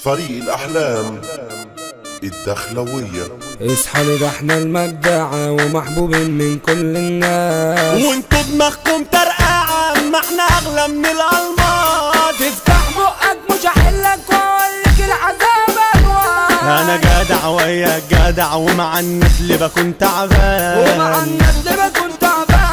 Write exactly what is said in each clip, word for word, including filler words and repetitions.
فريق الأحلام الدخلوية. اصحى ده احنا المجدعة ومحبوبين من كل الناس، وانتو دماغكم ترقعة ما احنا اغلى من الالماس. تفتح بقك مش هحلك واقولك العذاب اجوال. انا جدع وياك جدع ومع النسل بكون تعبان، ومع النسل بكون تعبان.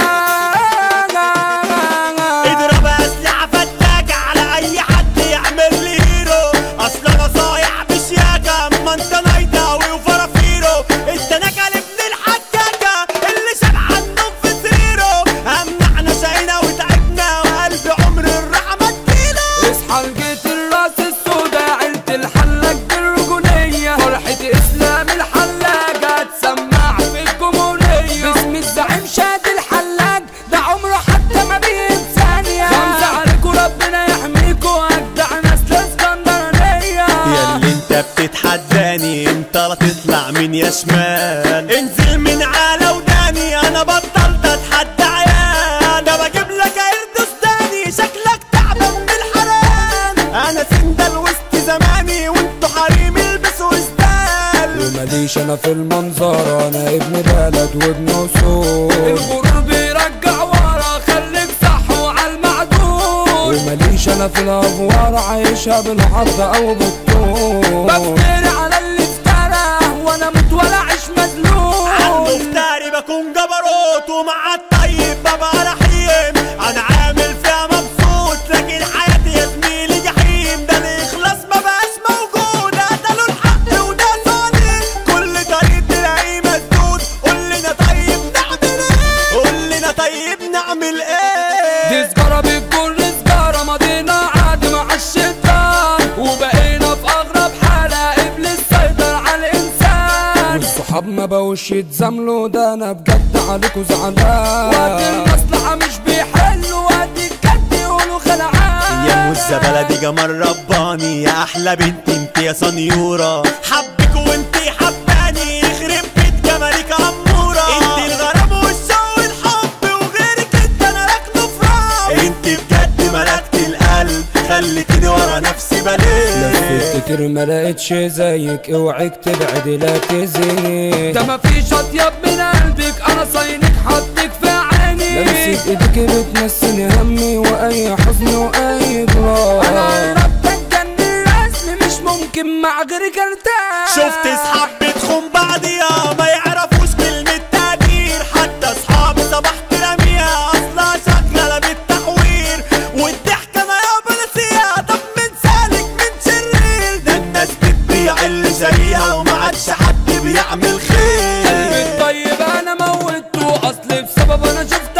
اضرب اسلحة فتاكة على اي حد يعمل لي هيرو. اصل انا صايع بشياكة اما انت نايتاوي وفرافيرو. انت نكل ابن الحكاكة اللي شبع النوم في سريره. اما احنا شقينا وتعبنا وقلب عمر الرحمة تجيله. اصحى لقيت الراس السودا عيلة الحلاق بالرجولية. فرحة اسلام الحلاق هتسمع في الجمهورية. باسم الزعيم شاد الحلاق ده عمره حتى ما بيجي ثانية. خمسة عليكوا ربنا يحميكوا اجدع ناس الاسكندرانية. ياللي انت بتتحداني انت لا تطلع من يا شمال. انزل من على وداني انا بطلت اتحدى عيال. ده بجيب لك قرد سوداني شكلك تعبان من الحرام. انا سندل وسط زماني وانتو حريم البسوا اسدال. وماليش انا في المنظر انا ابن بلد وابن اصول. الغرور بيرجع ورا خليك صح وعلى المعدول. وماليش انا في الافوار عايشها بالعرض او بالطول. بفتري على اللي افترى وانا موت ولا عيش مذلول. عنده افتاري بكون جبروت ومع الطيب ببقى رحيم. انا عامل فيها مبسوط لكن حياتي يا زميلي جحيم. ده الاخلاص مبقاش موجود قتلوا الحق وده صالح. كل طريق تلاقيه مسدود. قول لنا طيب نعمل ايه؟ قول لنا طيب نعمل ايه؟ دي سجارة بتكون سجارة ماضينا عادي مع الشيطان. وبقينا في اغرب حالة ابليس سيطر على الانسان. والصحاب ما بقوش يتزاملوا ده انا بجد عليكوا زعلان. وقت المصلحة مش بيحلوا وقت الجد يقولوا خلعان. يا موزة بلدي جمال رباني يا احلى بنت انت يا سنيورة. حبك وانتي حباني يخرب بيت جمالك امورة. انتي الغرام والشوق والحب وغيرك انت انا راكنه في راسي. انتي بجد ملكتي القلب خليتيني ورا نفسي بليل. لفيت كتير ما لقيتش زيك اوعك تبعدي لا تزيني. ده مفيش اطيب من قلبك انا صاينك حطك في عيني. لمسة ايدك بتنسيني همي واي حزن واي جراح. انا قربت اتجنن رسمي مش ممكن مع غيرك ارتاح. شفت اصحاب بتخون بعضيها ما يعرفوش كلمة تقدير. حتى اصحابي صبحت رميها اصلا شغالة بالتحوير. والضحكة ما يابا نسيها طب من سالك من شرير. ده الناس بتبيع اللي زيها وما عادش حد بيعمل خير. قلبي الطيب انا موتته اصل بسبب انا شفت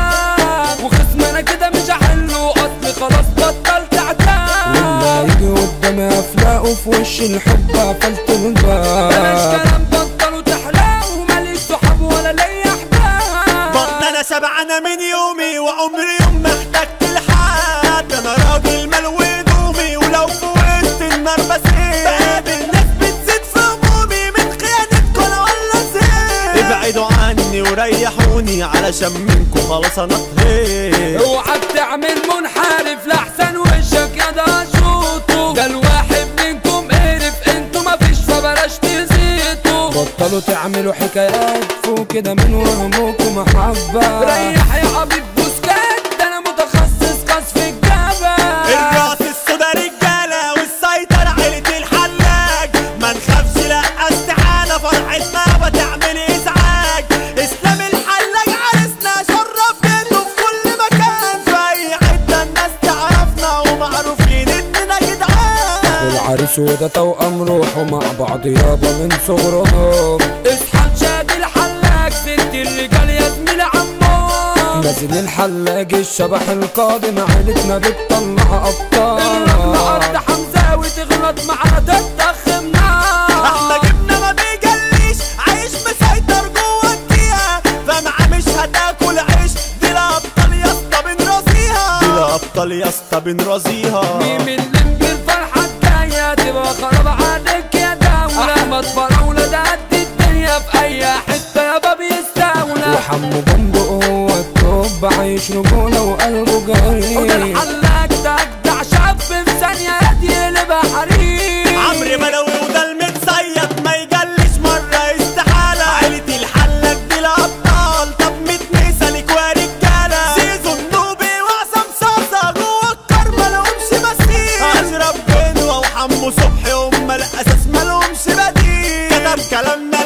عذاب. وخصم انا كده مش هحله اصل خلاص بطلت عتاب. والله يجي قدامي افلاقه في وش الحب قفلت الباب. بلاش كلام بطلوا تحلقوا وماليش صحاب ولا ليا احباب. بطل انا سبعانة من يومي وعمري يوم ما احتجت لحد. انا راجل ملوي هدومي ولو في وسط النار بسيب. بقابل ناس بتزيد في همومي من خيانتكم انا ولا زين. ابعدوا عني وريحوني علشان منكم خلاص انا طهيت. اوعى تعمل منحرف لاحسن وشك يا ده اشوطه. ده الواحد منكم قرف انتوا مفيش فبلاش تزيتوا. بطلوا تعملوا حكايات فوق كده من وهمكم محبة. ريح يا عبيد بوسكات ده انا متخصص قصف الجبل. الراس السودا رجالة والسيطرة عيلة الحلاق. ما نخافش لا استحالة فرحتنا بتعمل ازعاج. اسلام الحلاق عرسنا شرف بيته في كل مكان. في اي حتة الناس تعرفنا ومعروفين اننا جدعان. العريس وده توأم روحه مع بعض يابا من صغرهم. اصحى شاد الحلاق ست الرجال يا زميل عمو. نازل الحلاق الشبح القادم عيلتنا بتطلع ابطال. الرجل ارض حمزاوي تغلط معانا تتخم نار. احنا جبنا ما بيجليش عايش مسيطر جوا الدقيقة. فمعاه مش هتاكل عيش. دي الابطال يا اسطى بنرازيها. دي الابطال يا اسطى بنرازيها. ميم الليمبي الفرحة الجاية تبقى خراب عليك يا دولة. احمد فراولة ده قد الدنيا في اي حتة يابا بيستولى. وحمو بندق هو التوب عايش رجولة وقلبه جريء. وده الحلاق ده اجدع شاب في ثانية يقلبها حريق. مين. عمرو بدوي وده المتصيد ما يجلش مرة استحالة. عيلة الحلاج دي الأبطال طب ميت مثالك ورجالة. زيزو النوبي وعصام صاصة جوا الكار مالهمش مثيل. أشرف بنوة وحمو صبحي هما الأساس مالهمش بديل. كتب كلامنا